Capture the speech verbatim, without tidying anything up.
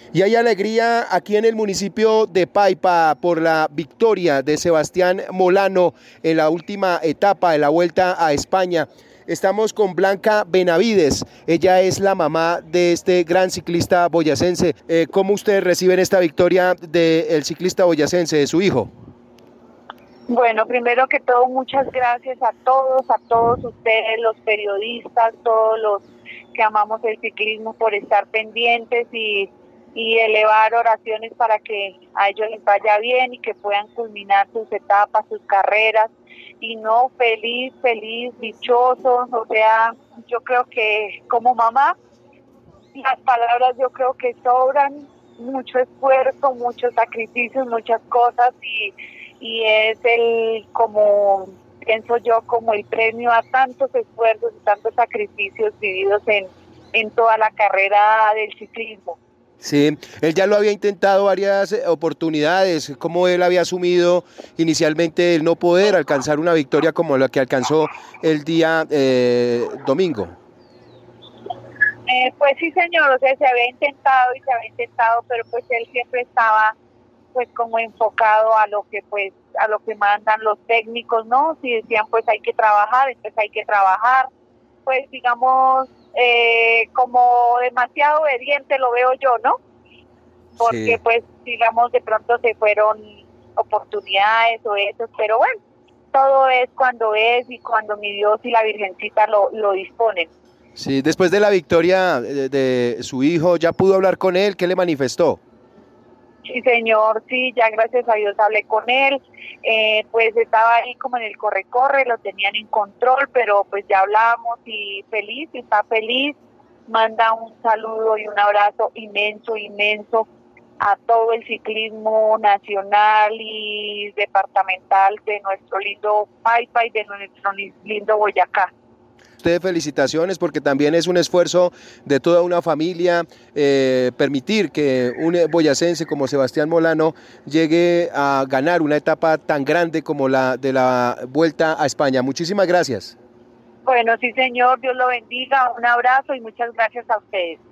Y hay alegría aquí en el municipio de Paipa por la victoria de Sebastián Molano en la última etapa de la Vuelta a España. Estamos con Blanca Benavides, ella es la mamá de este gran ciclista boyacense. Eh, ¿Cómo ustedes reciben esta victoria del ciclista boyacense, de su hijo? Bueno, primero que todo, muchas gracias a todos, a todos ustedes, los periodistas, todos los que amamos el ciclismo, por estar pendientes y, y elevar oraciones para que a ellos les vaya bien y que puedan culminar sus etapas, sus carreras. Y no, feliz, feliz, dichosos. O sea, yo creo que como mamá, las palabras yo creo que sobran, mucho esfuerzo, muchos sacrificios, muchas cosas y, y es el, como pienso yo, como el premio a tantos esfuerzos y tantos sacrificios vividos en, en toda la carrera del ciclismo. Sí, él ya lo había intentado varias oportunidades, como él había asumido inicialmente el no poder alcanzar una victoria como la que alcanzó el día eh, domingo. Eh, pues sí, señor, o sea, se había intentado y se había intentado, pero pues él siempre estaba pues como enfocado a lo que pues a lo que mandan los técnicos, ¿no? Si decían pues hay que trabajar, entonces hay que trabajar, pues digamos eh, como demasiado obediente lo veo yo, ¿no? Porque sí, pues digamos de pronto se fueron oportunidades o eso, pero bueno, todo es cuando es y cuando mi Dios y la Virgencita lo, lo disponen. Sí, después de la victoria de, de su hijo, ¿ya pudo hablar con él? ¿Qué le manifestó? Sí, señor, sí, ya gracias a Dios hablé con él, eh, pues estaba ahí como en el corre-corre, lo tenían en control, pero pues ya hablamos y feliz, está feliz, manda un saludo y un abrazo inmenso, inmenso a todo el ciclismo nacional y departamental de nuestro lindo Paipa y de nuestro lindo Boyacá. Ustedes felicitaciones porque también es un esfuerzo de toda una familia eh, permitir que un boyacense como Sebastián Molano llegue a ganar una etapa tan grande como la de la Vuelta a España. Muchísimas gracias. Bueno, sí señor, Dios lo bendiga, un abrazo y muchas gracias a ustedes.